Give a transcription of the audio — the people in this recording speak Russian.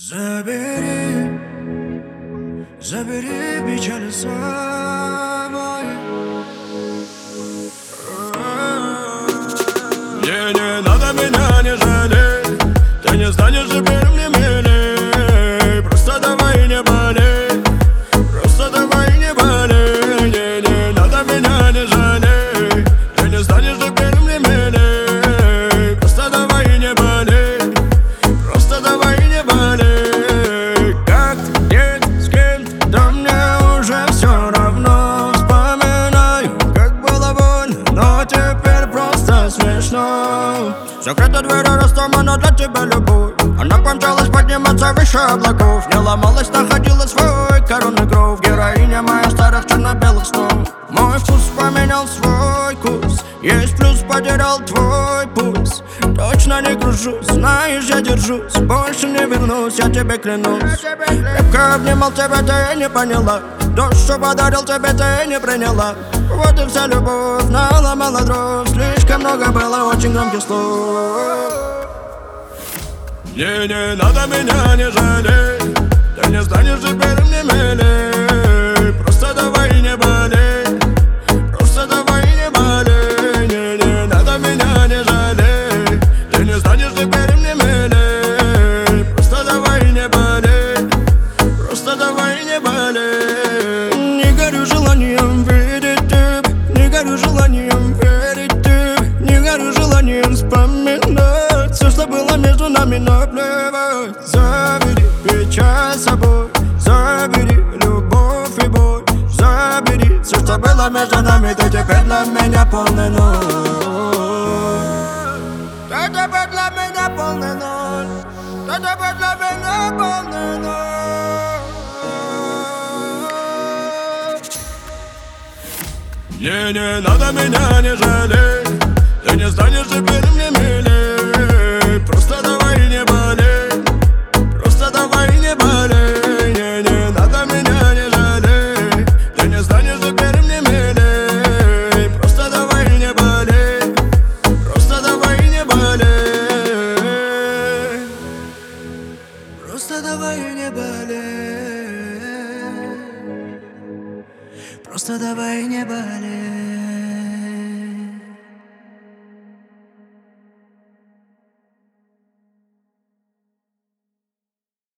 Забери, забери печаль с собой. Мне не надо, меня не жалей. Ты не станешь теперь мне милей. Просто давай не болей. Просто давай не болей. Не надо, меня не жалей. Ты не станешь теперь мне милей. Просто давай не болей. Просто давай не болей. Как, где, с кем, да мне уже все равно. Вспоминаю, как было больно, но теперь просто смешно. Закрыта дверь, растомана для тебя любовь. Она помчалась подниматься выше облаков. Не ломалась, находила свой коронный кров. Героиня моя старых черно-белых снов. Мой вкус поменял свой курс. Есть плюс, потерял твой пульс. Точно не кружусь, знаешь, я держусь. Больше не вернусь, я тебе клянусь. Крепко обнимал тебя, ты не поняла. Дождь, что подарил тебе, ты не приняла. Вот и вся любовь, наломала дров. Слишком много было очень громких слов. Мне не надо, меня не жалей. Ты не станешь теперь мне милей. Просто давай не болей. Просто давай не болей. Не надо, меня не жалей. Ты не станешь теперь мне милей. Просто давай не болей. Просто давай не болей. Не горю желанием видеть тебя. Не горю желанием верить тебе. Не горю желанием вспоминать все, что было между нами, наплевать. Забери печаль с собой. Забери любовь и боль. Забери все, что было между нами. Ты теперь для меня полный ноль. Ты теперь для меня полный ноль. Ты теперь для меня полный ноль. Мне не надо, меня не жалей. Ты не станешь теперь мне милей. Просто давай не болей. Просто давай не болей. Не надо, меня не жалей. Ты не станешь теперь мне милей. Просто давай не болей. Просто давай не болей. Просто давай не болей. Просто давай не болей.